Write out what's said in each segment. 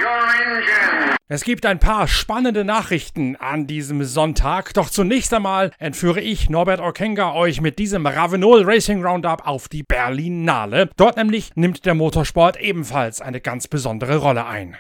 Es gibt ein paar spannende Nachrichten an diesem Sonntag, doch zunächst einmal entführe ich, Norbert Okenga, euch mit diesem Ravenol Racing Roundup auf die Berlinale. Dort nämlich nimmt der Motorsport ebenfalls eine ganz besondere Rolle ein.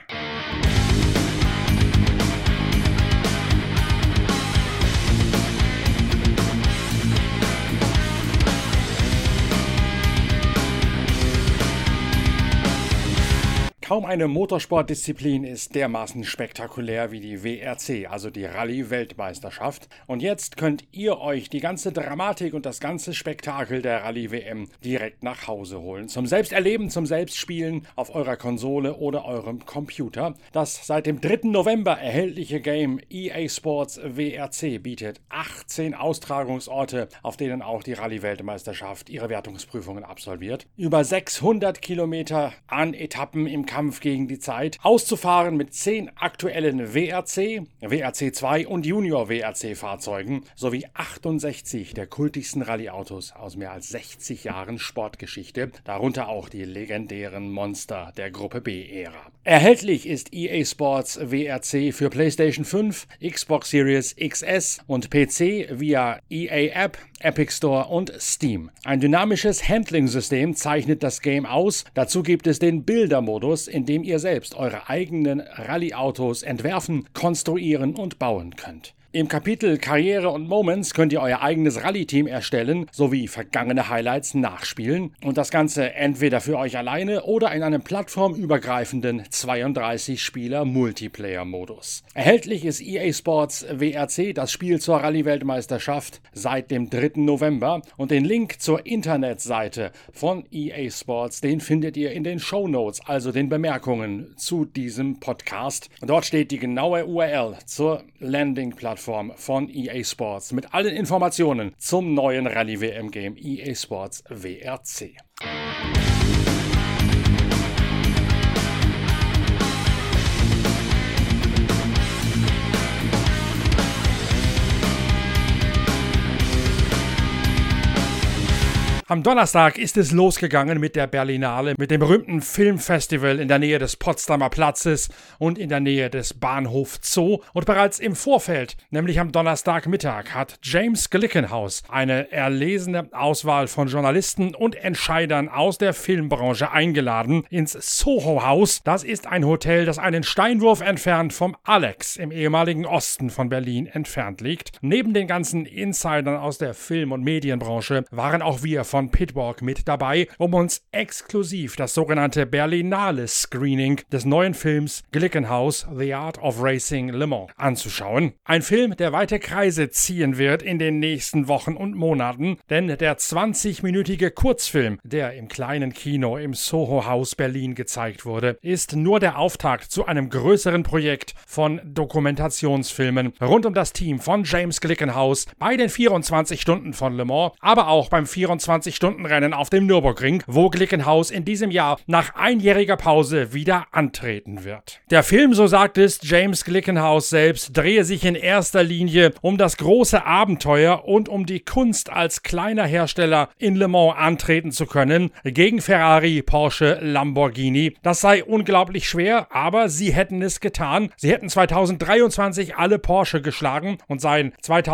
Kaum eine Motorsportdisziplin ist dermaßen spektakulär wie die WRC, also die Rallye-Weltmeisterschaft. Und jetzt könnt ihr euch die ganze Dramatik und das ganze Spektakel der Rallye-WM direkt nach Hause holen. Zum Selbsterleben, zum Selbstspielen auf eurer Konsole oder eurem Computer. Das seit dem 3. November erhältliche Game EA Sports WRC bietet 18 Austragungsorte, auf denen auch die Rallye-Weltmeisterschaft ihre Wertungsprüfungen absolviert. Über 600 Kilometer an Etappen im Kampf gegen die Zeit, auszufahren mit 10 aktuellen WRC, WRC 2 und Junior WRC Fahrzeugen sowie 68 der kultigsten Rallye-Autos aus mehr als 60 Jahren Sportgeschichte, darunter auch die legendären Monster der Gruppe B-Ära. Erhältlich ist EA Sports WRC für PlayStation 5, Xbox Series XS und PC via EA App, Epic Store und Steam. Ein dynamisches Handling-System zeichnet das Game aus. Dazu gibt es den Bildermodus, in dem ihr selbst eure eigenen Rallye-Autos entwerfen, konstruieren und bauen könnt. Im Kapitel Karriere und Moments könnt ihr euer eigenes Rallye-Team erstellen, sowie vergangene Highlights nachspielen und das Ganze entweder für euch alleine oder in einem plattformübergreifenden 32-Spieler-Multiplayer-Modus. Erhältlich ist EA Sports WRC, das Spiel zur Rallye-Weltmeisterschaft, seit dem 3. November und den Link zur Internetseite von EA Sports, den findet ihr in den Shownotes, also den Bemerkungen zu diesem Podcast. Dort steht die genaue URL zur Landing-Plattform von EA Sports mit allen Informationen zum neuen Rallye-WM-Game EA Sports WRC. Am Donnerstag ist es losgegangen mit der Berlinale, mit dem berühmten Filmfestival in der Nähe des Potsdamer Platzes und in der Nähe des Bahnhof Zoo. Und bereits im Vorfeld, nämlich am Donnerstagmittag, hat James Glickenhaus eine erlesene Auswahl von Journalisten und Entscheidern aus der Filmbranche eingeladen ins Soho-Haus. Das ist ein Hotel, das einen Steinwurf entfernt vom Alex im ehemaligen Osten von Berlin entfernt liegt. Neben den ganzen Insidern aus der Film- und Medienbranche waren auch wir von Pitwalk mit dabei, um uns exklusiv das sogenannte Berlinale-Screening des neuen Films Glickenhaus The Art of Racing Le Mans anzuschauen. Ein Film, der weite Kreise ziehen wird in den nächsten Wochen und Monaten, denn der 20-minütige Kurzfilm, der im kleinen Kino im Soho-Haus Berlin gezeigt wurde, ist nur der Auftakt zu einem größeren Projekt von Dokumentationsfilmen rund um das Team von James Glickenhaus bei den 24 Stunden von Le Mans, aber auch beim 24-Stunden-Rennen auf dem Nürburgring, wo Glickenhaus in diesem Jahr nach einjähriger Pause wieder antreten wird. Der Film, so sagt es James Glickenhaus selbst, drehe sich in erster Linie um das große Abenteuer und um die Kunst, als kleiner Hersteller in Le Mans antreten zu können, gegen Ferrari, Porsche, Lamborghini. Das sei unglaublich schwer, aber sie hätten es getan. Sie hätten 2023 alle Porsche geschlagen und seien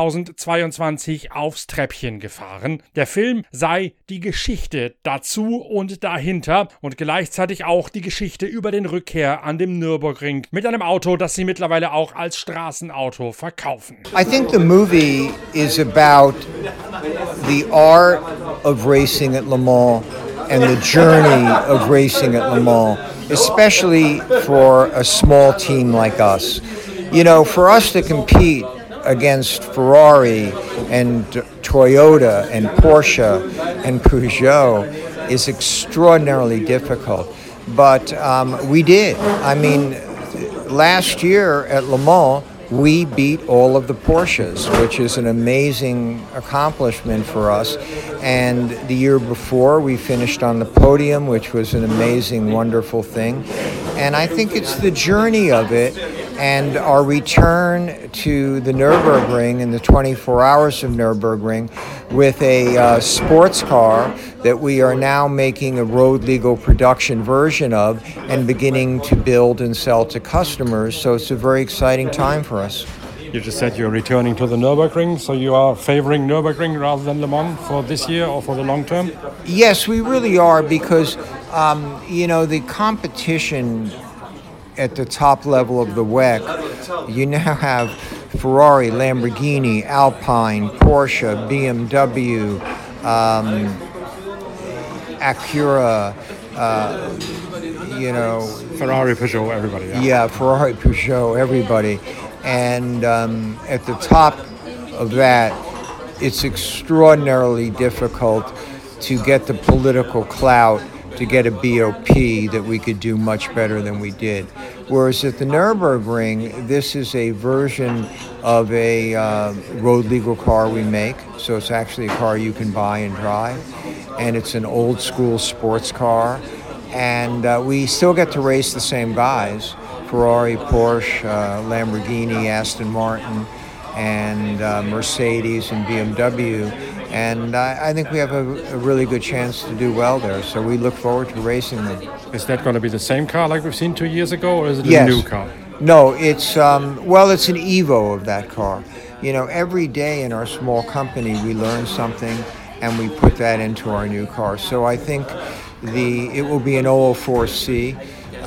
2022 aufs Treppchen gefahren. Der Film sei die Geschichte dazu und dahinter und gleichzeitig auch die Geschichte über den Rückkehr an dem Nürburgring mit einem Auto, das sie mittlerweile auch als Straßenauto verkaufen. I think the movie is about the art of racing at Le Mans and the journey of racing at Le Mans, especially for a small team like us. You know, for us to compete against Ferrari and Toyota and Porsche and Peugeot is extraordinarily difficult. But we did. I mean, last year at Le Mans, we beat all of the Porsches, which is an amazing accomplishment for us. And the year before, we finished on the podium, which was an amazing, wonderful thing. And I think it's the journey of it And our return to the Nürburgring in the 24 hours of Nürburgring with a sports car that we are now making a road legal production version of and beginning to build and sell to customers. So it's a very exciting time for us. You just said you're returning to the Nürburgring, so you are favoring Nürburgring rather than Le Mans for this year or for the long term? Yes, we really are because, the competition at the top level of the WEC, you now have Ferrari, Lamborghini, Alpine, Porsche, BMW, Acura, Ferrari, Peugeot, everybody. Yeah, Ferrari, Peugeot, everybody. And at the top of that, it's extraordinarily difficult to get the political clout to get a BOP that we could do much better than we did. Whereas at the Nürburgring, this is a version of a road legal car we make. So it's actually a car you can buy and drive. And it's an old school sports car. And we still get to race the same guys, Ferrari, Porsche, Lamborghini, Aston Martin, and Mercedes and BMW. And I think we have a really good chance to do well there. So we look forward to racing them. Is that going to be the same car like we've seen 2 years ago, or is it Yes. a new car? No, it's it's an Evo of that car. Every day in our small company we learn something and we put that into our new car. So I think it will be an 004C,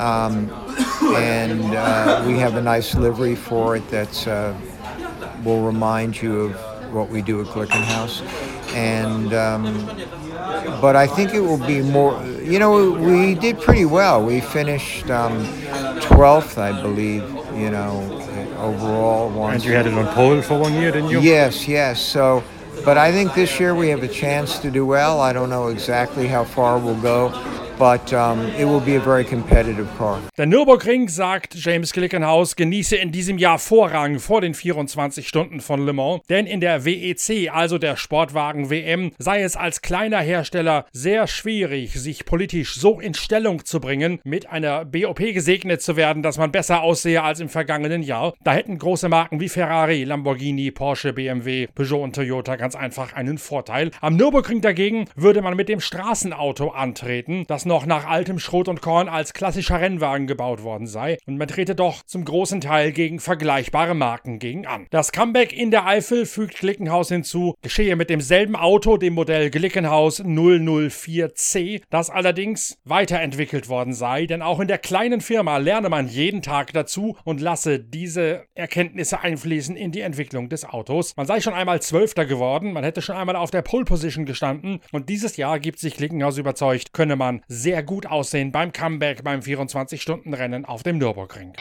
and we have a nice livery for it that will remind you of what we do at Glickenhaus. And but I think it will be more, we did pretty well. We finished 12th, I believe, overall. And you had it on pole for 1 year, didn't you? Yes. So, but I think this year we have a chance to do well. I don't know exactly how far we'll go, but it will be a very competitive car. Der Nürburgring, sagt James Glickenhaus, genieße in diesem Jahr Vorrang vor den 24 Stunden von Le Mans, denn in der WEC, also der Sportwagen-WM, sei es als kleiner Hersteller sehr schwierig, sich politisch so in Stellung zu bringen, mit einer BOP gesegnet zu werden, dass man besser aussehe als im vergangenen Jahr. Da hätten große Marken wie Ferrari, Lamborghini, Porsche, BMW, Peugeot und Toyota ganz einfach einen Vorteil. Am Nürburgring dagegen würde man mit dem Straßenauto antreten, das noch nach altem Schrot und Korn als klassischer Rennwagen gebaut worden sei, und man trete doch zum großen Teil gegen vergleichbare Marken gegen an. Das Comeback in der Eifel, fügt Glickenhaus hinzu, geschehe mit demselben Auto, dem Modell Glickenhaus 004C, das allerdings weiterentwickelt worden sei, denn auch in der kleinen Firma lerne man jeden Tag dazu und lasse diese Erkenntnisse einfließen in die Entwicklung des Autos. Man sei schon einmal Zwölfter geworden, man hätte schon einmal auf der Pole Position gestanden, und dieses Jahr, gibt sich Glickenhaus überzeugt, könne man sehr gut aussehen beim Comeback beim 24-Stunden-Rennen auf dem Nürburgring.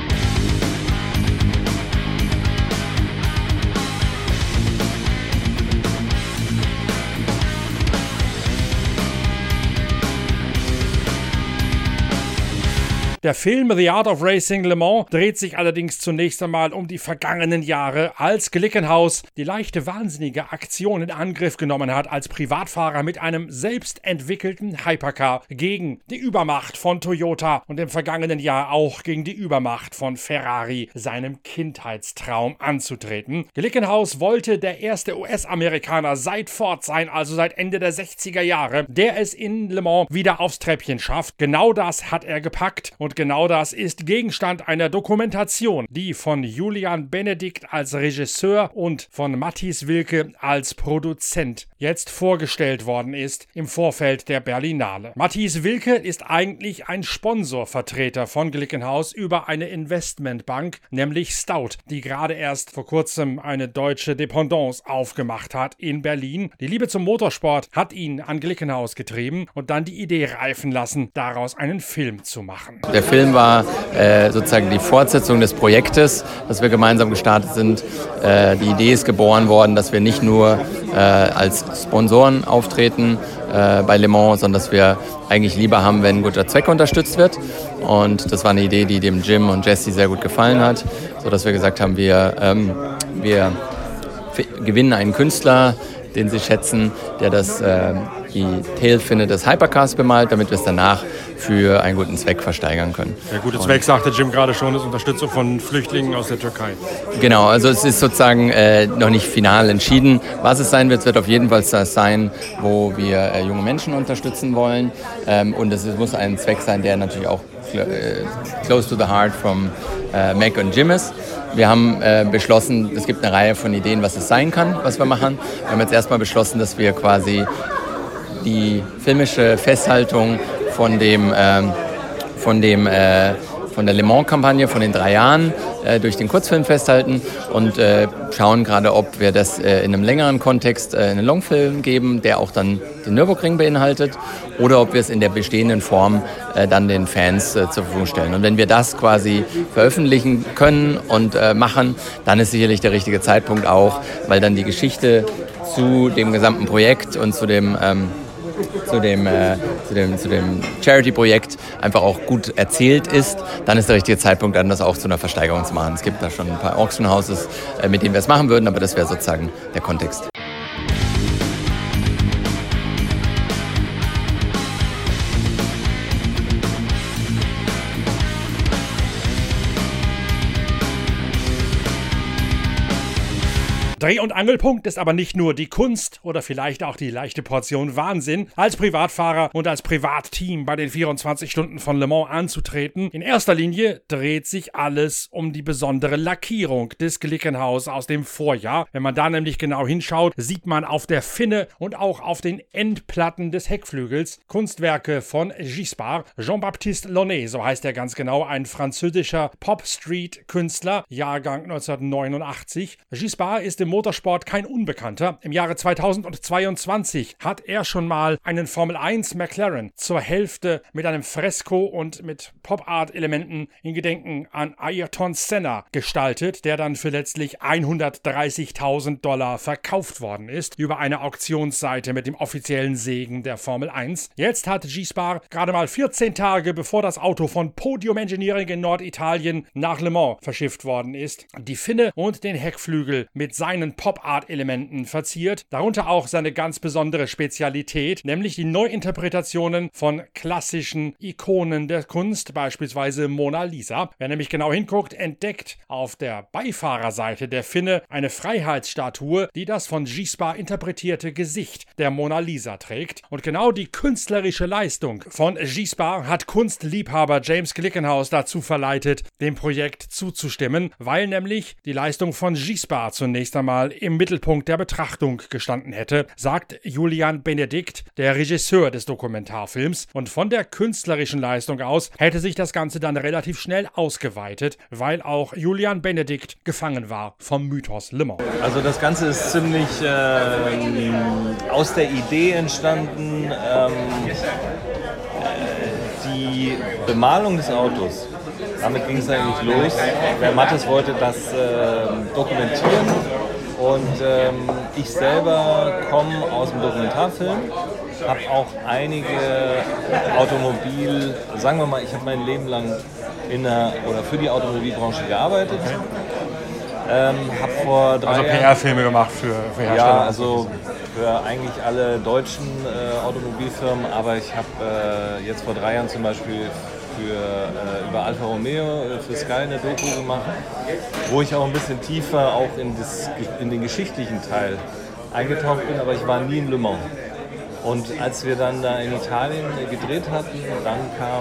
Der Film The Art of Racing Le Mans dreht sich allerdings zunächst einmal um die vergangenen Jahre, als Glickenhaus die leichte wahnsinnige Aktion in Angriff genommen hat, als Privatfahrer mit einem selbst entwickelten Hypercar gegen die Übermacht von Toyota und im vergangenen Jahr auch gegen die Übermacht von Ferrari, seinem Kindheitstraum, anzutreten. Glickenhaus wollte der erste US-Amerikaner seit Ford sein, also seit Ende der 60er Jahre, der es in Le Mans wieder aufs Treppchen schafft. Genau das hat er gepackt, und genau das ist Gegenstand einer Dokumentation, die von Julian Benedikt als Regisseur und von Matthias Wilke als Produzent jetzt vorgestellt worden ist im Vorfeld der Berlinale. Matthias Wilke ist eigentlich ein Sponsorvertreter von Glickenhaus über eine Investmentbank, nämlich Stout, die gerade erst vor kurzem eine deutsche Dependance aufgemacht hat in Berlin. Die Liebe zum Motorsport hat ihn an Glickenhaus getrieben und dann die Idee reifen lassen, daraus einen Film zu machen. Der Film war sozusagen die Fortsetzung des Projektes, das wir gemeinsam gestartet sind. Die Idee ist geboren worden, dass wir nicht nur als Sponsoren auftreten bei Le Mans, sondern dass wir eigentlich lieber haben, wenn ein guter Zweck unterstützt wird. Und das war eine Idee, die dem Jim und Jesse sehr gut gefallen hat, sodass wir gesagt haben, wir gewinnen einen Künstler, den sie schätzen, der das die Tailfinne des Hypercars bemalt, damit wir es danach für einen guten Zweck versteigern können. Der gute Zweck, sagte Jim gerade schon, ist Unterstützung von Flüchtlingen aus der Türkei. Genau, also es ist sozusagen noch nicht final entschieden, was es sein wird. Es wird auf jeden Fall das sein, wo wir junge Menschen unterstützen wollen. Und es muss ein Zweck sein, der natürlich auch close to the heart from Mac und Jim ist. Wir haben beschlossen, es gibt eine Reihe von Ideen, was es sein kann, was wir machen. Wir haben jetzt erstmal beschlossen, dass wir quasi die filmische Festhaltung von der Le Mans-Kampagne von den 3 Jahren durch den Kurzfilm festhalten und schauen gerade, ob wir das in einem längeren Kontext in einen Longfilm geben, der auch dann den Nürburgring beinhaltet, oder ob wir es in der bestehenden Form dann den Fans zur Verfügung stellen. Und wenn wir das quasi veröffentlichen können und machen, dann ist sicherlich der richtige Zeitpunkt auch, weil dann die Geschichte zu dem gesamten Projekt und zu dem Charity-Projekt einfach auch gut erzählt ist, dann ist der richtige Zeitpunkt, dann das auch zu einer Versteigerung zu machen. Es gibt da schon ein paar Auction Houses, mit denen wir es machen würden, aber das wäre sozusagen der Kontext. 'Dreh- und Angelpunkt ist aber nicht nur die Kunst oder vielleicht auch die leichte Portion Wahnsinn, als Privatfahrer und als Privatteam bei den 24 Stunden von Le Mans anzutreten. In erster Linie dreht sich alles um die besondere Lackierung des Glickenhaus aus dem Vorjahr. Wenn man da nämlich genau hinschaut, sieht man auf der Finne und auch auf den Endplatten des Heckflügels Kunstwerke von Gispard. Jean-Baptiste Launay, so heißt er ganz genau, ein französischer Pop-Street-Künstler, Jahrgang 1989. Gispard ist im Motorsport kein Unbekannter. Im Jahre 2022 hat er schon mal einen Formel 1 McLaren zur Hälfte mit einem Fresko und mit Pop-Art-Elementen in Gedenken an Ayrton Senna gestaltet, der dann für letztlich $130.000 verkauft worden ist über eine Auktionsseite mit dem offiziellen Segen der Formel 1. Jetzt hat Gispard gerade mal 14 Tage bevor das Auto von Podium Engineering in Norditalien nach Le Mans verschifft worden ist, die Finne und den Heckflügel mit seinen Pop-Art-Elementen verziert, darunter auch seine ganz besondere Spezialität, nämlich die Neuinterpretationen von klassischen Ikonen der Kunst, beispielsweise Mona Lisa. Wer nämlich genau hinguckt, entdeckt auf der Beifahrerseite der Finne eine Freiheitsstatue, die das von Gispard interpretierte Gesicht der Mona Lisa trägt. Und genau die künstlerische Leistung von Gispard hat Kunstliebhaber James Glickenhaus dazu verleitet, dem Projekt zuzustimmen, weil nämlich die Leistung von Gispard zunächst einmal im Mittelpunkt der Betrachtung gestanden hätte, sagt Julian Benedikt, der Regisseur des Dokumentarfilms. Und von der künstlerischen Leistung aus hätte sich das Ganze dann relativ schnell ausgeweitet, weil auch Julian Benedikt gefangen war vom Mythos Le Mans. Also das Ganze ist ziemlich aus der Idee entstanden, die Bemalung des Autos. Damit ging es eigentlich los. Der Mattes wollte das dokumentieren und ich selber komme aus dem Dokumentarfilm, habe auch einige sagen wir mal, ich habe mein Leben lang für die Automobilbranche gearbeitet. Habe vor 3 Jahren PR-Filme gemacht für Hersteller. Ja, also für eigentlich alle deutschen Automobilfirmen, aber ich habe jetzt vor 3 Jahren zum Beispiel über Alfa Romeo für Sky eine Doku gemacht, wo ich auch ein bisschen tiefer auch in den geschichtlichen Teil eingetaucht bin, aber ich war nie in Le Mans. Und als wir dann da in Italien gedreht hatten, dann kam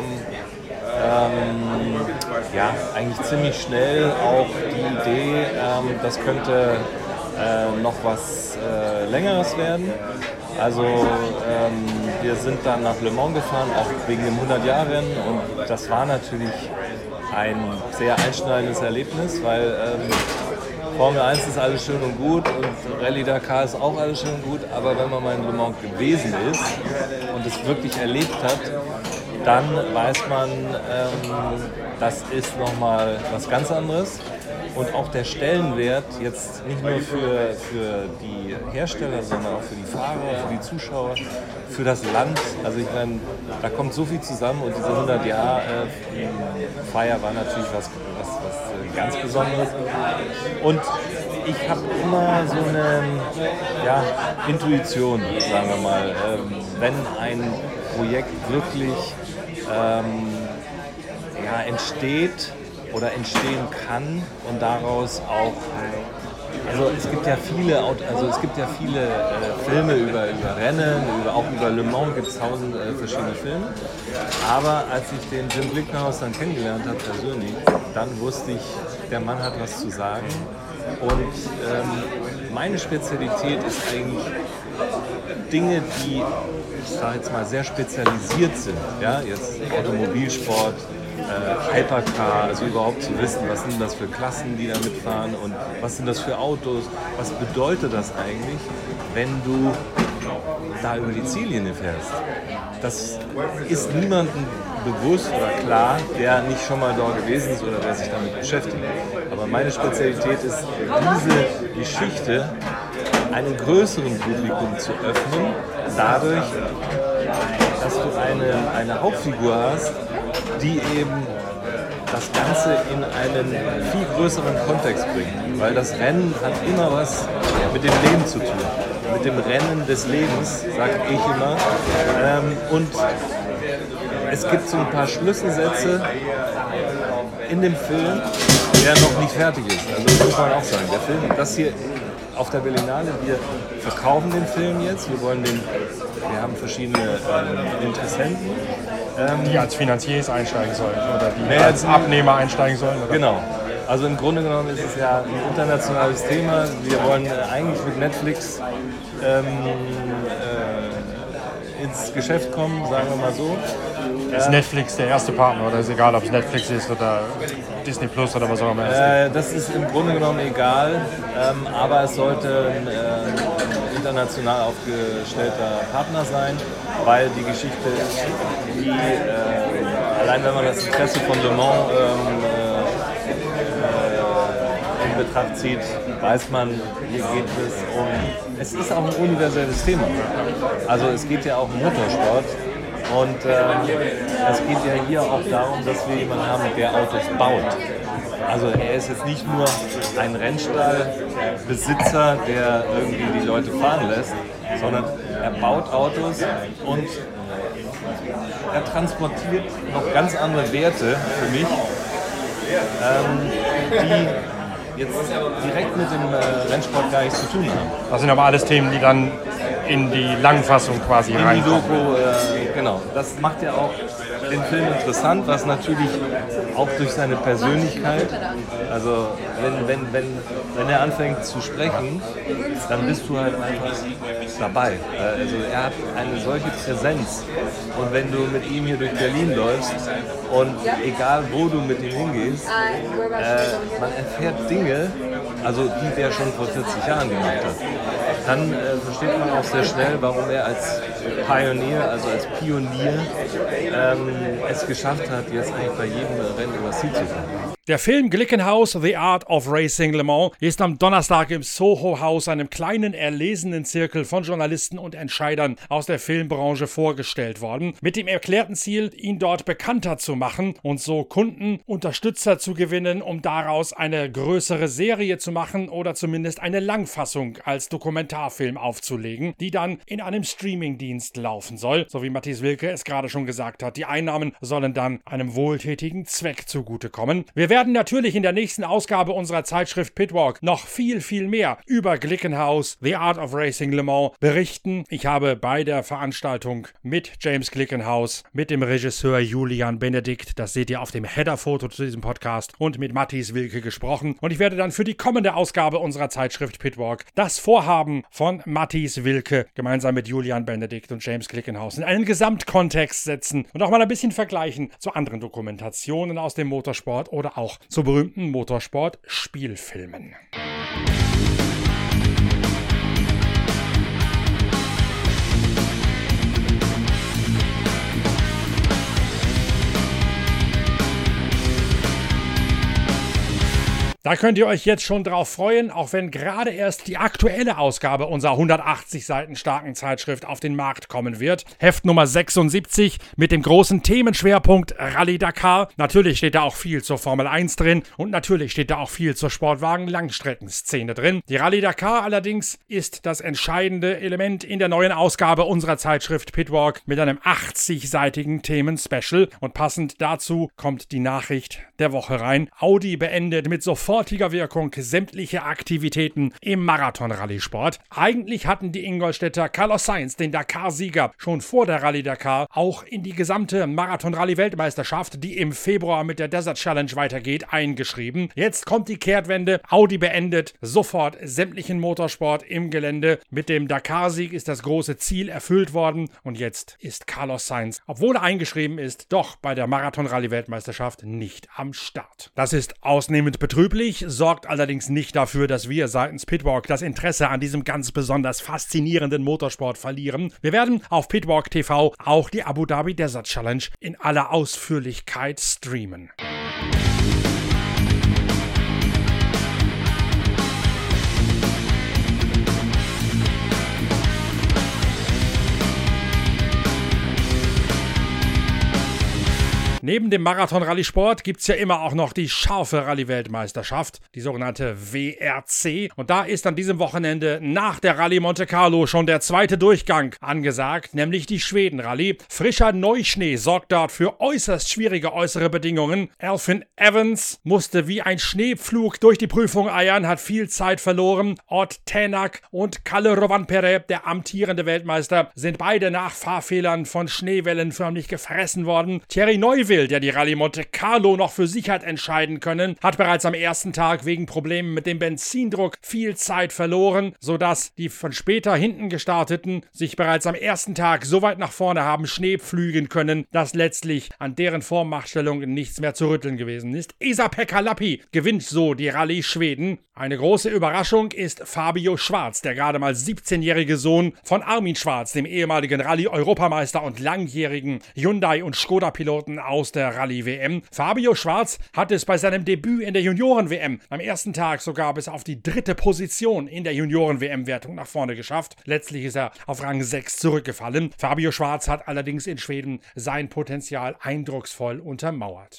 eigentlich ziemlich schnell auch die Idee, das könnte noch was Längeres werden. Also wir sind dann nach Le Mans gefahren, auch wegen dem 100-Jahr-Rennen, und das war natürlich ein sehr einschneidendes Erlebnis, weil Formel 1 ist alles schön und gut und Rallye Dakar ist auch alles schön und gut, aber wenn man mal in Le Mans gewesen ist und es wirklich erlebt hat, dann weiß man, das ist nochmal was ganz anderes. Und auch der Stellenwert jetzt nicht nur für die Hersteller, sondern auch für die Fahrer, für die Zuschauer, für das Land. Also ich meine, da kommt so viel zusammen und diese 100-Jahr-Feier war natürlich was ganz Besonderes. Und ich habe immer so eine Intuition, sagen wir mal, wenn ein Projekt wirklich entsteht oder entstehen kann und daraus auch, also es gibt ja viele Filme über Rennen, auch über Le Mans gibt es 1000 verschiedene Filme, aber als ich den Jim Glickenhaus dann kennengelernt habe persönlich, dann wusste ich, der Mann hat was zu sagen und meine Spezialität ist eigentlich Dinge, die, ich sage jetzt mal, sehr spezialisiert sind, ja, jetzt Automobilsport, Hypercar, also überhaupt zu wissen, was sind das für Klassen, die da mitfahren und was sind das für Autos, was bedeutet das eigentlich, wenn du da über die Ziellinie fährst. Das ist niemandem bewusst oder klar, der nicht schon mal dort gewesen ist oder der sich damit beschäftigt. Aber meine Spezialität ist, diese Geschichte einem größeren Publikum zu öffnen, dadurch, dass du eine Hauptfigur hast, die eben das Ganze in einen viel größeren Kontext bringt. Weil das Rennen hat immer was mit dem Leben zu tun. Mit dem Rennen des Lebens, sage ich immer. Und es gibt so ein paar Schlüsselsätze in dem Film, der noch nicht fertig ist. Also das muss man auch sagen. Der Film, das hier auf der Berlinale, wir verkaufen den Film jetzt. Wir haben verschiedene Interessenten. Die als Finanziers einsteigen sollen oder die als Abnehmer einsteigen sollen? Oder? Genau. Also im Grunde genommen ist es ja ein internationales Thema. Wir wollen eigentlich mit Netflix ins Geschäft kommen, sagen wir mal so. Ist Netflix der erste Partner oder ist egal, ob es Netflix ist oder Disney Plus oder was auch immer? Das ist im Grunde genommen egal, aber es sollte ein international aufgestellter Partner sein, weil die Geschichte, allein wenn man das Interesse von Le Mans in Betracht zieht, weiß man, hier geht es ist auch ein universelles Thema. Also es geht ja auch um Motorsport. Und es geht ja hier auch darum, dass wir jemanden haben, der Autos baut. Also er ist jetzt nicht nur ein Rennstallbesitzer, der irgendwie die Leute fahren lässt, sondern er baut Autos und er transportiert noch ganz andere Werte für mich, die jetzt direkt mit dem Rennsport gar nichts zu tun haben. Das sind aber alles Themen, die dann in die Langfassung quasi reinkommen. In die Doku, genau. Das macht ja auch den Film interessant, was natürlich auch durch seine Persönlichkeit, also wenn er anfängt zu sprechen, dann bist du halt einfach dabei. Also er hat eine solche Präsenz und wenn du mit ihm hier durch Berlin läufst und egal wo du mit ihm hingehst, man erfährt Dinge, also die der schon vor 40 Jahren gemacht hat. Dann versteht man auch sehr schnell, warum er als Pionier, also als Pionier, es geschafft hat, jetzt eigentlich bei jedem Rennen übers Ziel zu kommen. Der Film Glickenhaus, The Art of Racing Le Mans, ist am Donnerstag im Soho-Haus einem kleinen erlesenen Zirkel von Journalisten und Entscheidern aus der Filmbranche vorgestellt worden, mit dem erklärten Ziel, ihn dort bekannter zu machen und so Kunden, Unterstützer zu gewinnen, um daraus eine größere Serie zu machen oder zumindest eine Langfassung als Dokumentarfilm aufzulegen, die dann in einem Streamingdienst laufen soll, so wie Matthias Wilke es gerade schon gesagt hat. Die Einnahmen sollen dann einem wohltätigen Zweck zugutekommen. Wir werden natürlich in der nächsten Ausgabe unserer Zeitschrift Pitwalk noch viel, viel mehr über Glickenhaus, The Art of Racing Le Mans berichten. Ich habe bei der Veranstaltung mit James Glickenhaus, mit dem Regisseur Julian Benedikt, das seht ihr auf dem Header-Foto zu diesem Podcast, und mit Matthias Wilke gesprochen. Und ich werde dann für die kommende Ausgabe unserer Zeitschrift Pitwalk das Vorhaben von Matthias Wilke gemeinsam mit Julian Benedikt und James Glickenhaus in einen Gesamtkontext setzen und auch mal ein bisschen vergleichen zu anderen Dokumentationen aus dem Motorsport oder auch zu berühmten Motorsport-Spielfilmen. Da könnt ihr euch jetzt schon drauf freuen, auch wenn gerade erst die aktuelle Ausgabe unserer 180 Seiten starken Zeitschrift auf den Markt kommen wird. Heft Nummer 76 mit dem großen Themenschwerpunkt Rallye Dakar. Natürlich steht da auch viel zur Formel 1 drin und natürlich steht da auch viel zur Sportwagen-Langstreckenszene drin. Die Rallye Dakar allerdings ist das entscheidende Element in der neuen Ausgabe unserer Zeitschrift Pitwalk mit einem 80-seitigen Themen-Special. Und passend dazu kommt die Nachricht der Woche rein. Audi beendet mit sofortiger Wirkung sämtliche Aktivitäten im Marathon-Rallye-Sport. Eigentlich hatten die Ingolstädter Carlos Sainz den Dakar-Sieger schon vor der Rallye Dakar auch in die gesamte Marathon-Rallye-Weltmeisterschaft, die im Februar mit der Desert Challenge weitergeht, eingeschrieben. Jetzt kommt die Kehrtwende. Audi beendet sofort sämtlichen Motorsport im Gelände. Mit dem Dakar-Sieg ist das große Ziel erfüllt worden und jetzt ist Carlos Sainz, obwohl er eingeschrieben ist, doch bei der Marathon-Rallye-Weltmeisterschaft nicht am Start. Das ist ausnehmend betrüblich, sorgt allerdings nicht dafür, dass wir seitens Pitwalk das Interesse an diesem ganz besonders faszinierenden Motorsport verlieren. Wir werden auf Pitwalk TV auch die Abu Dhabi Desert Challenge in aller Ausführlichkeit streamen. Neben dem Marathon-Rallye-Sport gibt es ja immer auch noch die scharfe Rallye-Weltmeisterschaft, die sogenannte WRC. Und da ist an diesem Wochenende nach der Rallye Monte Carlo schon der zweite Durchgang angesagt, nämlich die Schweden-Rallye. Frischer Neuschnee sorgt dort für äußerst schwierige äußere Bedingungen. Elfyn Evans musste wie ein Schneepflug durch die Prüfung eiern, hat viel Zeit verloren. Ott Tänak und Kalle Rovanperä, der amtierende Weltmeister, sind beide nach Fahrfehlern von Schneewellen förmlich gefressen worden. Thierry Neuville, der die Rallye Monte Carlo noch für sich hat entscheiden können, hat bereits am ersten Tag wegen Problemen mit dem Benzindruck viel Zeit verloren, sodass die von später hinten gestarteten sich bereits am ersten Tag so weit nach vorne haben Schnee pflügen können, dass letztlich an deren Vormachtstellung nichts mehr zu rütteln gewesen ist. Esa-Pekka Lappi gewinnt so die Rallye Schweden. Eine große Überraschung ist Fabio Schwarz, der gerade mal 17-jährige Sohn von Armin Schwarz, dem ehemaligen Rallye-Europameister und langjährigen Hyundai- und Skoda-Piloten aus der Rallye-WM. Fabio Schwarz hat es bei seinem Debüt in der Junioren-WM am ersten Tag sogar bis auf die 3. Position in der Junioren-WM-Wertung nach vorne geschafft. Letztlich ist er auf Rang 6 zurückgefallen. Fabio Schwarz hat allerdings in Schweden sein Potenzial eindrucksvoll untermauert.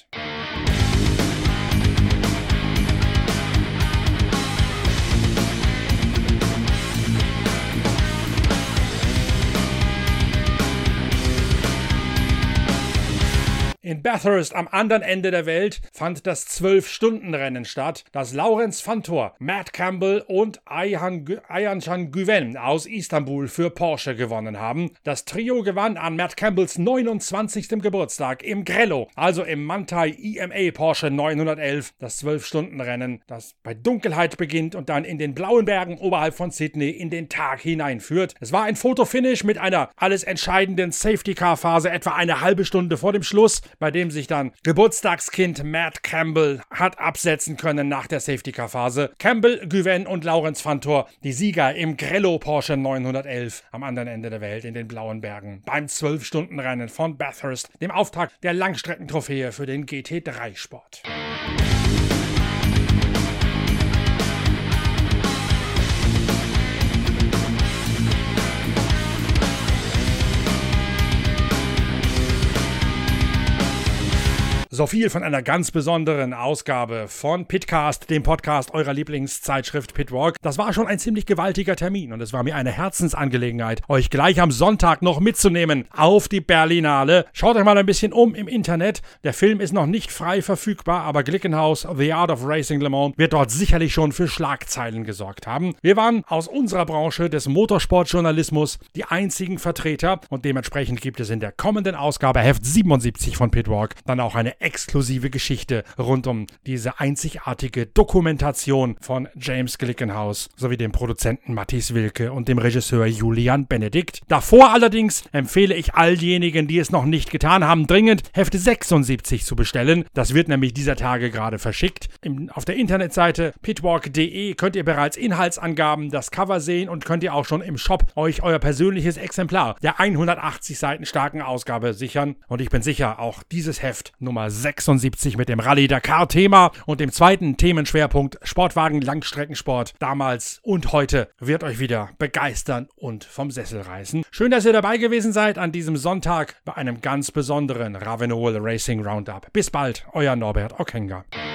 In Bathurst am anderen Ende der Welt fand das 12-Stunden-Rennen statt, das Laurens Fantor, Matt Campbell und Ayhan Güven aus Istanbul für Porsche gewonnen haben. Das Trio gewann an Matt Campbells 29. Geburtstag im Grello, also im Manthey EMA Porsche 911, das 12-Stunden-Rennen, das bei Dunkelheit beginnt und dann in den blauen Bergen oberhalb von Sydney in den Tag hineinführt. Es war ein Fotofinish mit einer alles entscheidenden Safety-Car-Phase etwa eine halbe Stunde vor dem Schluss, bei dem sich dann Geburtstagskind Matt Campbell hat absetzen können nach der Safety-Car-Phase. Campbell, Güven und Laurens Fantor, die Sieger im Grello Porsche 911 am anderen Ende der Welt in den blauen Bergen beim 12-Stunden-Rennen von Bathurst, dem Auftakt der Langstreckentrophäe für den GT3-Sport. So viel von einer ganz besonderen Ausgabe von Pitcast, dem Podcast eurer Lieblingszeitschrift Pitwalk. Das war schon ein ziemlich gewaltiger Termin und es war mir eine Herzensangelegenheit, euch gleich am Sonntag noch mitzunehmen auf die Berlinale. Schaut euch mal ein bisschen um im Internet. Der Film ist noch nicht frei verfügbar, aber Glickenhaus, The Art of Racing Le Mans, wird dort sicherlich schon für Schlagzeilen gesorgt haben. Wir waren aus unserer Branche des Motorsportjournalismus die einzigen Vertreter und dementsprechend gibt es in der kommenden Ausgabe Heft 77 von Pitwalk dann auch eine exklusive Geschichte rund um diese einzigartige Dokumentation von James Glickenhaus sowie dem Produzenten Matthias Wilke und dem Regisseur Julian Benedikt. Davor allerdings empfehle ich all diejenigen, die es noch nicht getan haben, dringend Hefte 76 zu bestellen. Das wird nämlich dieser Tage gerade verschickt. Auf der Internetseite pitwalk.de könnt ihr bereits Inhaltsangaben, das Cover sehen und könnt ihr auch schon im Shop euch euer persönliches Exemplar der 180 Seiten starken Ausgabe sichern. Und ich bin sicher, auch dieses Heft Nummer 76 mit dem Rallye Dakar Thema und dem zweiten Themenschwerpunkt Sportwagen Langstreckensport. Damals und heute wird euch wieder begeistern und vom Sessel reißen. Schön, dass ihr dabei gewesen seid an diesem Sonntag bei einem ganz besonderen Ravenol Racing Roundup. Bis bald, euer Norbert Ockenger.